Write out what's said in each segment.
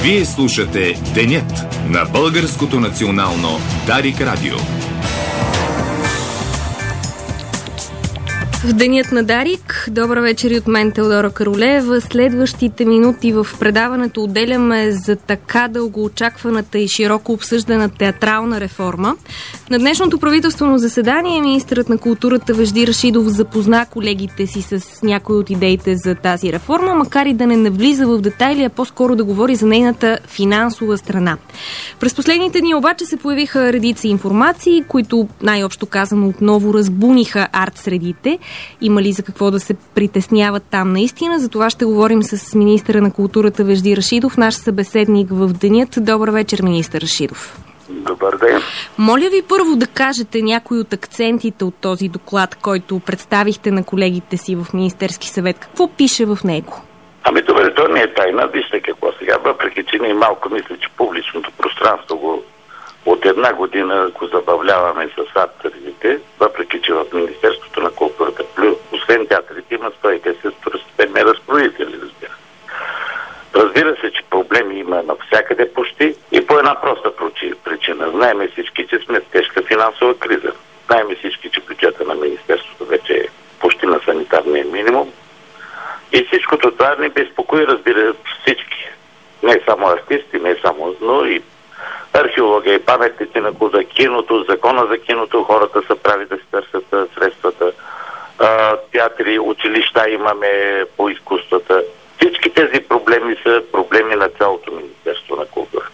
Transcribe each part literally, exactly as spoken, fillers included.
Вие слушате Денят на Българското национално Дарик Радио. В Денят на Дарик, добър вечер и от мен, Теодора Каролеева. Следващите минути в предаването отделяме за така дългоочакваната и широко обсъждана театрална реформа. На днешното правителствено заседание министърът на културата Вежди Рашидов запозна колегите си с някои от идеите за тази реформа, макар и да не навлиза в детайли, а по-скоро да говори за нейната финансова страна. През последните дни обаче се появиха редица информации, които най-общо казано отново разбуниха арт-средите. Има ли за какво да се притесняват там наистина? За това ще говорим с министъра на културата Вежди Рашидов, наш събеседник в Денят. Добър вечер, министър Рашидов. Добър ден. Моля ви първо да кажете някои от акцентите от този доклад, който представихте на колегите си в Министерски съвет. Какво пише в него? Ами добре, то не е тайна. Вижте какво сега. Въпреки че ние малко мисля, че публичното пространство го от една година го забавляваме с арт-средите, въпреки че в Министерството на културата, освен театрите, има сто и десет второстепенни разпоредители, разбира се. Разбира се, че проблеми има навсякъде почти и по една проста причина. Знаеме всички, че сме в тежка финансова криза. Знаеме всички, че бюджета на Министерството вече е почти на санитарния минимум. И всичкото това не безпокои, разбира всички. Не само артисти, не само, но и археология и паметници на култура, киното, закона за киното, хората са прави да се търсят средствата. А, театри, училища имаме по изкуствата. Всички тези проблеми са проблеми на цялото Министерство на култура.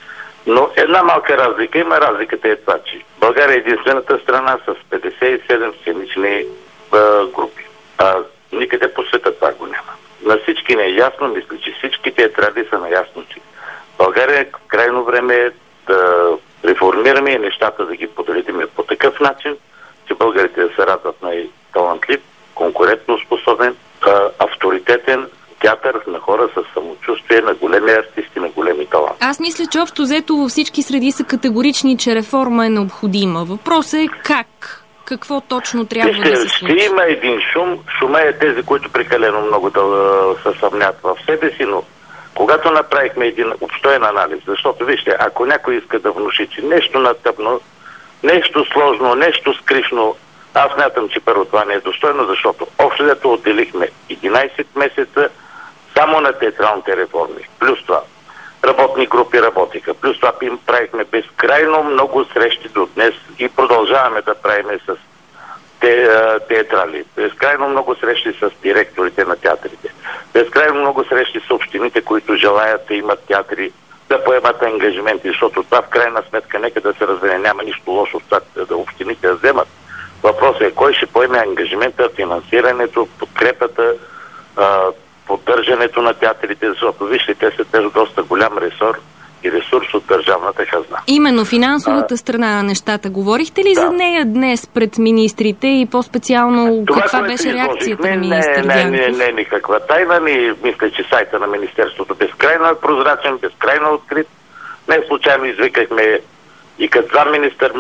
Но една малка разлика има. Разликата е това, че България е единствената страна с петдесет и седем сценични а, групи. А, никъде по света това го няма. На всички не е ясно, мисля, че всички театрали са наясно, че България е крайно време да реформираме и нещата да ги подредиме по такъв начин, че българите да се радват най-талантлив, конкурентно способен, авторитетен театър на хора с самочувствие, на големи артисти, на големи таланти. Аз мисля, че общо взето във всички среди са категорични, че реформа е необходима. Въпросът е как? Какво точно трябва Вижте, да се случи? Ще има един шум. Шума е тези, които прекалено много да се съмнят в себе си, но когато направихме един обстоен анализ, защото вижте, ако някой иска да внуши, че нещо натъпно, нещо сложно, нещо скришно, аз смятам, че първо това не е достойно, защото общо взето отделихме единайсет месеца само на театралните реформи. Плюс това работни групи работиха. Плюс това им правихме безкрайно много срещи до днес и продължаваме да правиме с те, театрали. Безкрайно много срещи с директорите на театрите. Безкрайно много срещи с общините, които желаят да имат театри, да поемат ангажименти, защото това в крайна сметка нека да се разбере. Няма нищо лошо в това да общините да вземат. Въпросът е кой ще поеме ангажимента, финансирането, подкрепата, поддържането на театрите, защото вижте, те са теж доста голям ресор и ресурс от държавната хазна. Именно финансовата а, страна на нещата. Говорихте ли да. за нея днес пред министрите и по-специално това, каква беше реакцията на министър не, Дянков? Не, не, не, никаква тайна. Ни, мисля, че сайта на Министерството безкрайно е прозрачен, безкрайно открит. Не случайно извикахме и като министър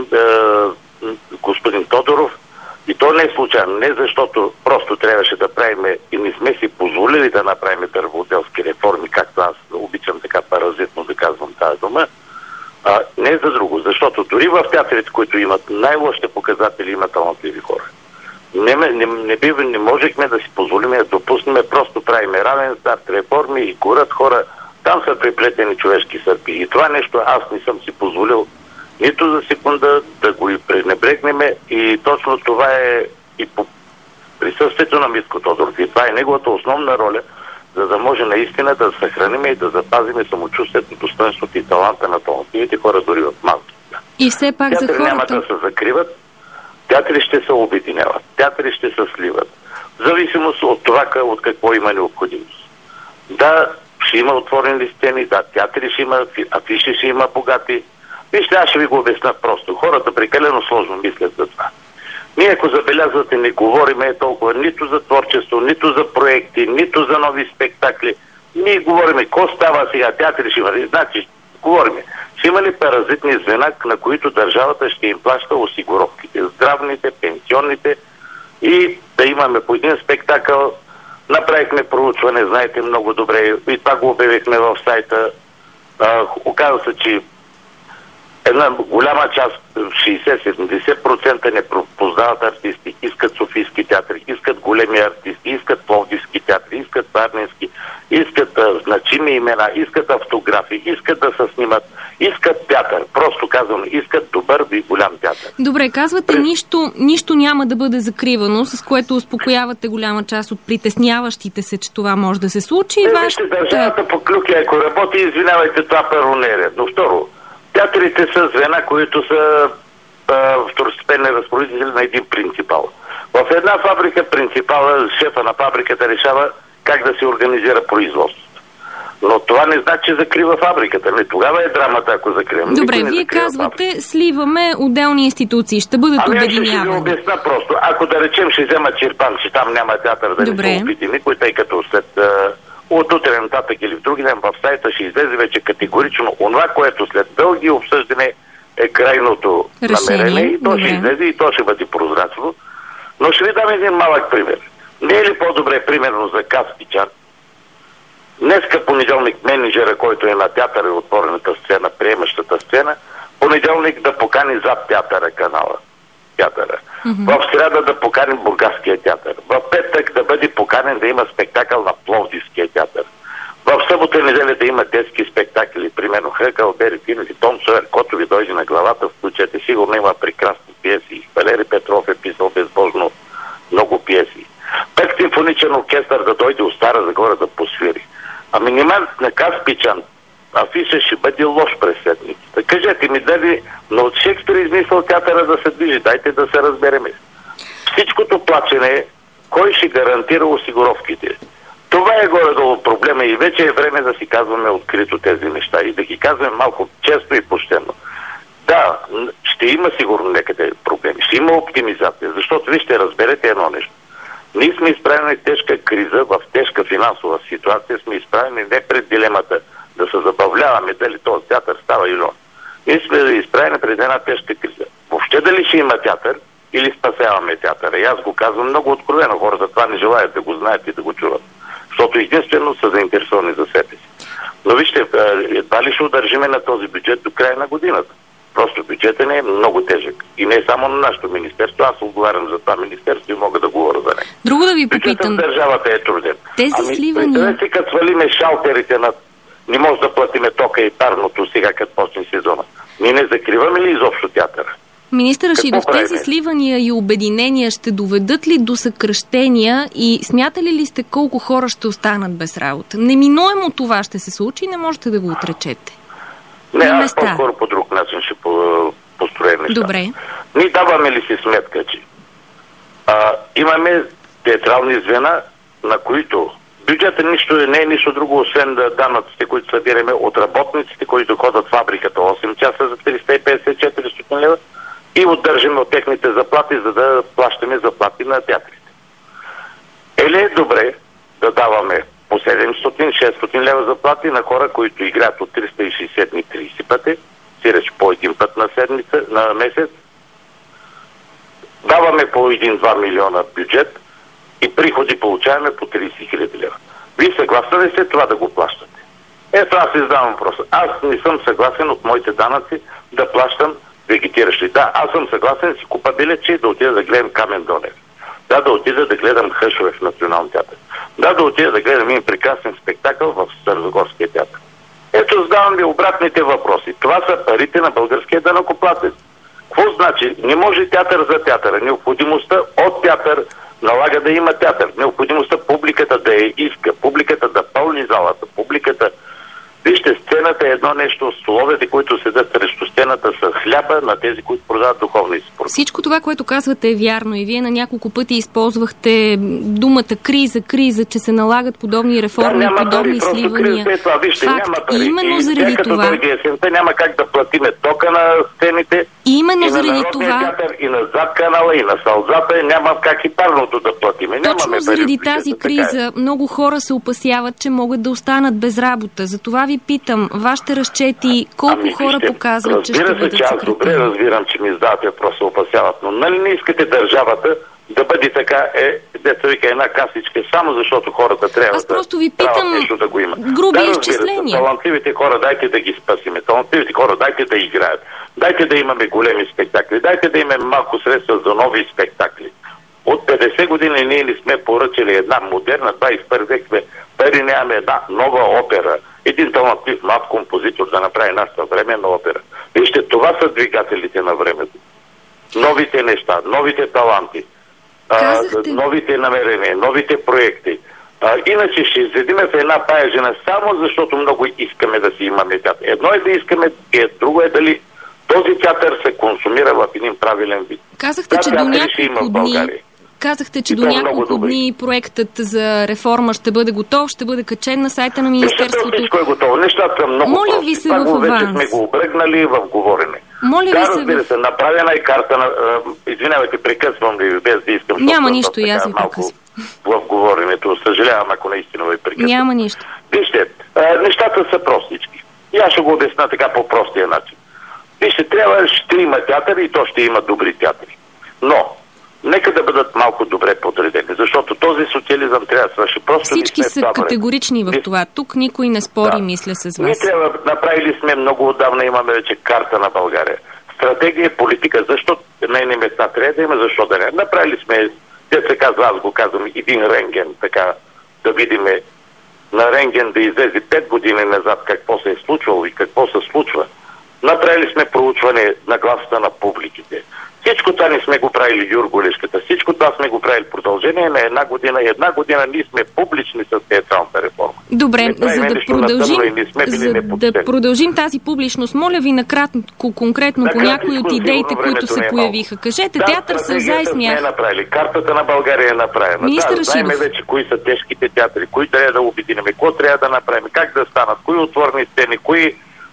е, господин Тодоров. И то не е случайно. Не защото просто трябваше да правим и не сме си позволили да направим дърводелски реформи, както аз обичам така паразитно да казвам тази дума. А, не за друго, защото дори в театрите, които имат най-лошите показатели, има талантливи хора. Не, не, не, би, не можехме да си позволим да допуснем, просто правим равен старт, реформи и горят хора. Там са приплетени човешки съдби. И това нещо аз не съм си позволил нито за секунда да го и пренебрегнеме, и точно това е и по присъствието на Митко Тодоров. И това е неговата основна роля, за да може наистина да съхраним и да запазим самочувствието, достоинството и таланта на талантливите хора дори в малки. И все пак театри за хората... няма да се закриват, театри ще се обединяват, театри ще се сливат. В зависимост от това от какво има необходимост. Да, ще има отворени сцени, да, театри ще има, афиши ще има богати. Вижте, аз ще ви го обясня просто. Хората прекалено сложно мислят за това. Ние, ако забелязвате, не говориме толкова нито за творчество, нито за проекти, нито за нови спектакли. Ние говориме, какво става сега, театри ще има. Значи, говориме, ще има ли паразитни звена, на които държавата ще им плаща осигуровките, здравните, пенсионните, и да имаме по един спектакъл. Направихме проучване, знаете много добре, и това го обявихме в сайта. А, оказва се, че една голяма част, шейсет-седемдесет процента не познават артисти, искат софийски театри, искат големи артисти, искат пловдивски театри, искат варненски, искат а, значими имена, искат автографи, искат да се снимат, искат театър. Просто казвам, искат добър и голям театър. Добре, казвате, нищо, нищо няма да бъде закривано, с което успокоявате голяма част от притесняващите се, че това може да се случи. Не, Ваш... вижте, държавата по клюки, ако работи, извинявайте, това първо не е редно. Второ, театрите са звена, които са а, второстепенни разпоредители на един принципал. В една фабрика принципала, шефа на фабриката решава как да се организира производството. Но това не значи, че закрива фабриката. Не, тогава е драмата, ако закриваме. Добре, вие казвате, фабрика. Сливаме отделни институции, ще бъдат ами обединявани. Ами ще ви обясна просто. Ако да речем, ще взема Чирпан, че там няма театър, да Добре. не се опити никой, тъй като след а, от утре нататък или в други ден в сайта ще излезе вече категорично онова, което след дълги обсъждане е крайното решение, намерение и то Добре. ще излезе и то ще бъде прозрачно. Но ще ви дам един малък пример. Не е ли по-добре, примерно, за Каспичан? Днеска понеделник менеджера, който е на театъра и отворената сцена, приемащата сцена, понеделник да покани зад театъра канала. Театъра. Mm-hmm. В сряда да покани Бургаския театър. В петък да бъде поканен да има спектакъл на Пловдивския театър. В събота и неделя да има детски спектакли, примерно Хъкъл, Бери Фин или Том Сойер, който ви дойде на главата, включете. Сигурно има прекрасни пиеси. Валери Петров е писал безбожно много пиеси. Пет симфоничен оркестър да дойде от Стара Загора да посвири. А минималът на Каспичан афиша ще бъде лош през седмицата. Кажете ми, дали, но от Шекспир измисъл театъра да се движи. Дайте да се разбереме. Всичкото плачене, кой ще гарантира осигуровките? Това е горе-долу проблема и вече е време да си казваме открито тези неща и да ги казваме малко често и почтено. Да, ще има сигурно някъде проблеми, ще има оптимизация, защото ви ще разберете едно нещо. Ние сме изправени в тежка криза, в тежка финансова ситуация, сме изправени не пред дилемата да се забавляваме дали този театър става или он. Ние сме изправени пред една тежка криза. Въобще дали ще има театър или спасяваме театъра? И аз го казвам много откровено, хората това не желаят да го знаят и да го чуват. Защото единствено са заинтересовани за себе си. Но вижте, едва ли ще удържиме на този бюджет до края на годината. Просто бюджетът не е много тежък. И не само на нашето министерство. Аз отговарям за това министерство и мога да говоря за него. Друго да ви попитам. Бюджетът в държавата е труден. Тези ами, сливания... Ами, като свалиме шалтерите на... Не може да платиме тока и парното сега, като почне сезона. Ние не закриваме ли изобщо театъра? Министър Рашидов, тези сливания и обединения ще доведат ли до съкращения и смятали ли сте колко хора ще останат без работа? Неминуемо това ще се случи и не можете да го отречете. Не, аз по-скоро по друг начин ще построим неща. Добре. Ние даваме ли си сметка, че а, имаме театрални звена, на които бюджетът нищо, не е нищо друго, освен да данъците, които събираме от работниците, които ходят в фабриката осем часа за триста и петдесет до четиристотин лева и отдържаме от техните заплати, за да плащаме заплати на театрите. Е ли е добре да даваме по седемстотин до шестстотин лева заплати на хора, които играят от триста и шейсет дни трийсет пъти, сиреч по един път на седмица, на месец. Даваме по един-два милиона бюджет и приходи получаваме по трийсет хиляди лева. Вие съгласни ли сте това да го плащате? Ето аз издавам въпроса. Аз не съм съгласен от моите данъци да плащам вегетиращи. Да, аз съм съгласен да си купа билетче и да отида да гледам Камен Донев. Да, да отида да гледам Хъшове в Националния театър. Да, да отида да гледам един прекрасен спектакъл в Старозагорския театър. Ето задавам ви обратните въпроси. Това са парите на българския данъкоплатец. Какво значи? Не може театър за театъра. Необходимостта от театър налага да има театър. Необходимостта публиката да я иска, публиката да пълни залата, публиката... Вижте, сцената е едно нещо, столовете, които седят срещу сцената, са хляба на тези, които продават духовни спорти. Всичко това, което казвате, е вярно и вие на няколко пъти използвахте думата криза, криза, че се налагат подобни реформи, да, подобни пари, сливания. Криза, това. Вижте, Факт, няма пари. именно и заради като това... дойде есента, няма как да платиме тока на сцените. Именно и заради на това... театър, и на зад канала, и на салзата, няма как и парното да платиме. Точно Нямаме заради пари, тази бюджета, криза е. много хора се опасяват, че могат да останат без работа. Затова ви питам, вашите разчети, колко ами, хора вижте, показват, че ще бъдат се, че аз добре разбирам, че ми задавате въпрос, се опасяват, но нали не искате държавата да бъде така, е, деца вика, една касичка, само защото хората трябва Аз просто ви питам нещо да го има. груби да, изчисления. Талантливите хора, дайте да ги спасиме. Талантливите хора, дайте да играят. Дайте да имаме големи спектакли. Дайте да имаме малко средства за нови спектакли. От петдесет години ние не сме поръчали една модерна, двадесет и първи век сме, пари нямаме една нова опера. Един талантлив млад композитор да направи една съвременна опера. Вижте, това са двигателите на времето. Новите неща, новите таланти, а, новите намерения, новите проекти. А, иначе ще седиме в една тая жена само защото много искаме да си имаме театър. Едно е да искаме, е, друго е дали този театър се консумира в един правилен вид. Казахте, да, че до няколко дни... Казахте, че и до няколко дни проектът за реформа ще бъде готов, ще бъде качен на сайта на Министерството. Всичко е готово. Нещата са много Моля прости. ви се в аванс. Вече сме го обръгнали в говорене. Моля да, ви се разбира в... се, направена е карта на... Извинявайте, прекъсвам ли без да искам. Няма нищо, и аз ви прекъсвам. В говоренето. Съжалявам, ако наистина ви прекъсвам. Няма нищо. Вижте, нещата са простички. И аз ще го обясна така по простия начин. Вижте, трябва, ще има театър и то ще има добри театри. Но нека да бъдат малко добре подредени, защото този социализъм трябва да свърши. Просто всички са това категорични в това. Тук никой не спори, да. Мисля, с вас. Ние трябва, направили сме много отдавна, имаме вече карта на България. Стратегия, политика, защо нейни места трябва да има, защо да не. Направили сме, те се казва, аз го казвам, един рентген, така да видим на рентген да излезе пет години назад какво се е случвало и какво се случва. Направили сме проучване на гласата на публиките. Всичко това не сме го правили Юрголешката. Всичко това сме го правили продължение на една година. Една година ние сме публични с театралната реформа. Добре, за да продължим, за да продължим тази публичност, моля ви накратко, конкретно на по някои от идеите, които се появиха. Кажете, да, театър сълза и смях. Картата на България е направена. Министър да, знаем вече кои са тежките театри, кои трябва да обединим, какво трябва да направим, как да станат, кои отворни сцени, кои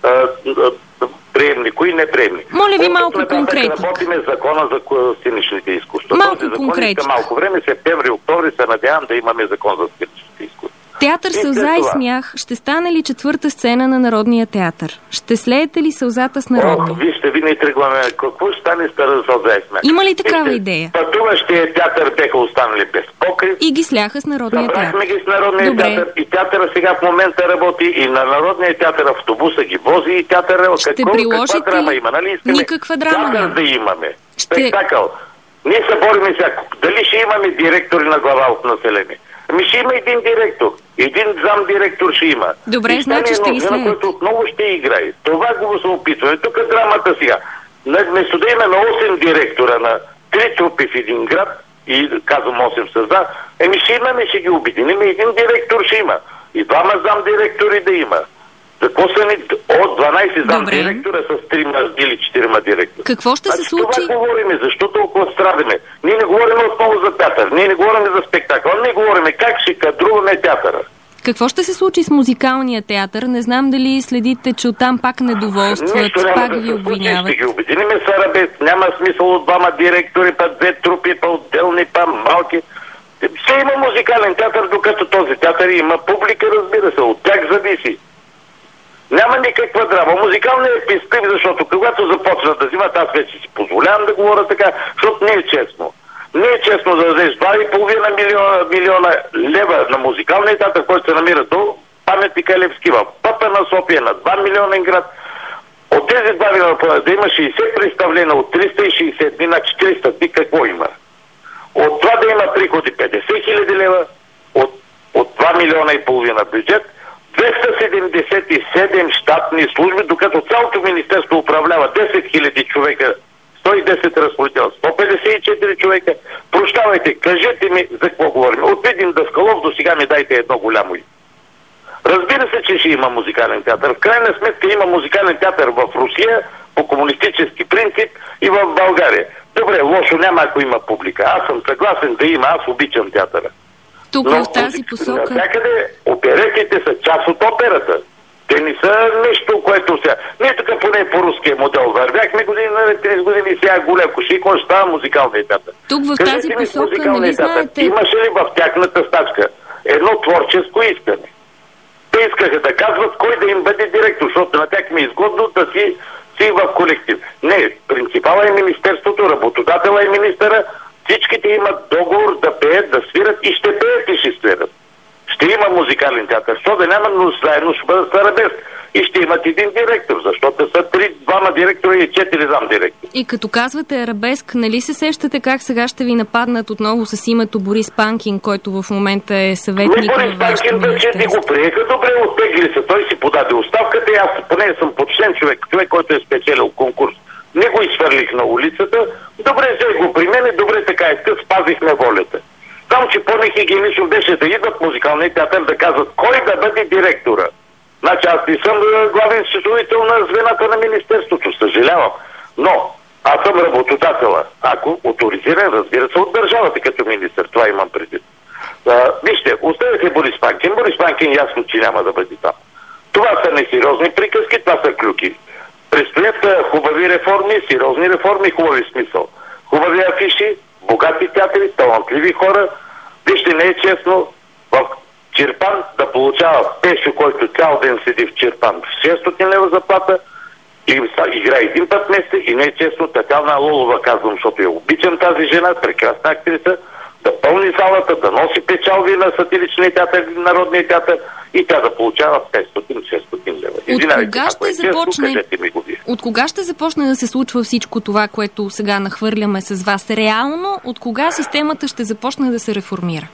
приемни, кои неприемни. Моля ви малко конкретно. Работиме закона за сценичните изкуства. Малко Този закон конкретно. иска малко време, септември, октомври се надявам да имаме закон за сценичните изкуства. Театър сълза и смях ще стане ли четвърта сцена на Народния театър? Ще слеете ли сълзата с Народния? О, вижте, ви не тръгваме. Какво ще стане с сълза и смях? Има ли такава вижте, идея? Пътуващия театър беха останали без покрив. И ги сляха с Народния театър. Събрахме ги с Народния Добре. театър и театъра сега в момента работи и на Народния театър автобуса ги вози и театъра. Ще какво, приложите каква драма има? Нали искаме никаква драма театър няма. да имаме. Ще... Спектакъл. Ние се бориме сега. Дали ще имаме директори на глава от население? Ами ще има един директор. Един зам директор ще има. Добре, и значи ще ги след. който отново ще играе. Това го се опитваме. Тук е драмата сега. Вместо да има на осем директора на три трупи в един град, и казвам осем създа, еми ще имаме, ще ги обединим. Един директор ще има. И двама зам директори да има. За какво са ни от дванайсет зам Добре. директора с трима или четирима директора? Какво ще се значи, случи? Това говориме, защо толкова страдаме? Ние не говорим отново за театър, ние не говорим за спектакъл, ние говорим как ще кадруваме театъра. Какво ще се случи с музикалния театър? Не знам дали следите, че оттам пак недоволстват, пак да ви обвиняват. Ще ги обединиме с арабес. Няма смисъл от двама директори, па две трупи, па отделни, па малки. Ще има музикален театър, докато този театър има публика, разбира се. От тях зависи. Няма никаква драма. Музикалният е писклив, защото когато започнат да взимат, аз вече си позволявам да говоря така, защото не е честно. Не е честно да дадеш два и половина милиона, милиона лева на музикалния театър, който се намира до паметника Левски в пъпа на София на два милионен град. От тези два милиона да има шейсет представления от триста и шейсет дни на четириста дни, какво има? От това да има приходи петдесет хиляди лева, от, от два милиона и половина бюджет, двеста седемдесет и седем щатни служби, докато цялото министерство управлява десет хиляди човека, сто и десет разпоредител, сто петдесет и четири човека. Прощавайте, кажете ми за какво говорим. От Видин Даскалов до сега ми дайте едно голямо име. Разбира се, че ще има музикален театър. В крайна сметка има музикален театър в Русия по комунистически принцип и в България. Добре, лошо няма, ако има публика. Аз съм съгласен да има, аз обичам театъра. Тук в тази посока... Навсякъде оперетите са част от операта. Те не са нещо, което сега... Ние тук поне по руския модел вървяхме години, тридесет години и сега голям коши, кой ще става музикалния театър. Тук в Кажете тази ми, посока, нали знаете... Имаше ли в тяхната стачка едно творческо искане? Те искаха да казват кой да им бъде директор, защото на тях ми е изгодно да си, си в колектив. Не, принципала е министерството, работодателя е министъра, Всичките имат договор да пеят, да свират и ще пеят и ще свират. Ще има музикален театър. Що да няма, но заедно ще бъдат арабеск. И ще имат един директор, защото са три, двама директора и четири зам директори. И като казвате арабеск, нали се сещате как сега ще ви нападнат отново с името Борис Панкин, който в момента е съветник на във вашето министерство? Борис Панкин да го приеха, добре, оттегли се. Той си подаде оставката и аз поне съм почтен човек, човек, който е спечелил конкурс. Не го изхвърлих на улицата, добре взе го при мен, добре така иска, спазихме волята. Там, че по-нехигиенично беше да идват музикалния театър да казват кой да бъде директора. Значи аз не съм главен счетоводител на звената на министерството, съжалявам. Но аз съм работодателя. Ако оторизиран, разбира се, от държавата като министър, това имам предвид. А, вижте, оставяте Борис Панкин. Борис Панкин ясно, че няма да бъде там. Това са несериозни приказки, това са клюки. Предстоят хубави реформи, сериозни реформи, хубави смисъл. Хубави афиши, богати театри, талантливи хора. Вижте, не е честно в Чирпан да получава Пешо, който цял ден седи в Чирпан в шестстотин лева заплата и играе един път месец и не е честно Татяна Лолова, казвам, защото я обичам тази жена, прекрасна актриса, да пълни залата, да носи печалби на сатиричния театър, народния театър и тя да получава петстотин-шестстотин лева. От кога ще започне... От кога ще започне да се случва всичко това, което сега нахвърляме с вас? Реално, от кога системата ще започне да се реформира?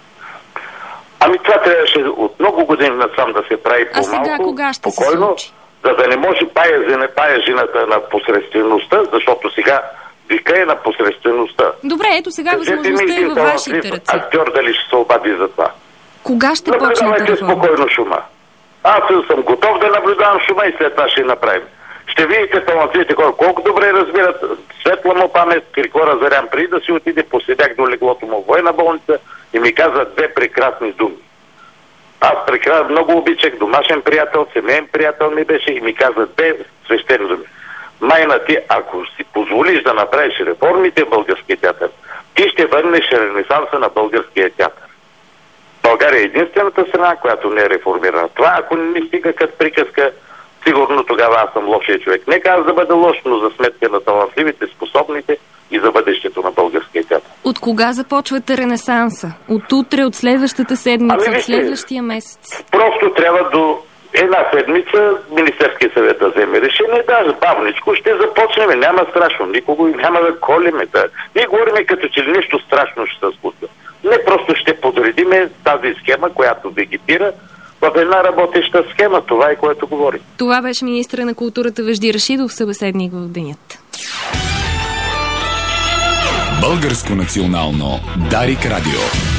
Ами това трябваше от много години насам да се прави по-малко, а сега кога ще спокойно, се случи? За да не може пая, не пая жената на посредствеността, защото сега вика е на посредствеността. Добре, ето сега възможността е във вашите ръце. Актьор дали ще се обади за това. Кога ще почне да реформа? Спокойно шума. Аз съм готов да наблюдавам шума и след това ще направим. Ще видите талантливите хора, колко добре разбират светла му памет, Григора Зарян, преди да си отиде, поседях до леглото му в военна болница и ми каза две прекрасни думи. Аз прекрасно много обичах, домашен приятел, семейен приятел ми беше и ми каза две свещени думи. Майна, ти, ако си позволиш да направиш реформите в българския театър, ти ще върнеш ренесанса на българския театър. България е единствената страна, която не е реформирана. Това, ако не ми стига като приказка, сигурно тогава аз съм лошия човек. Нека аз да бъда лош, но за сметка на талантливите, способните и за бъдещето на българския театър. От кога започвате ренесанса? От утре, от следващата седмица, ами, от следващия месец? Просто трябва до една седмица Министерския съвет да вземе решение. Да, бавничко ще започнем. Няма страшно. Никого няма да колеме. Да. Ние говорим като че нещо страшно ще се случва. Не, просто ще подредиме тази схема, която вегетира в една работеща схема. Това е, което говорим. Това беше министъра на културата Вежди Рашидов, събеседник в денят. Българско национално Дарик Радио.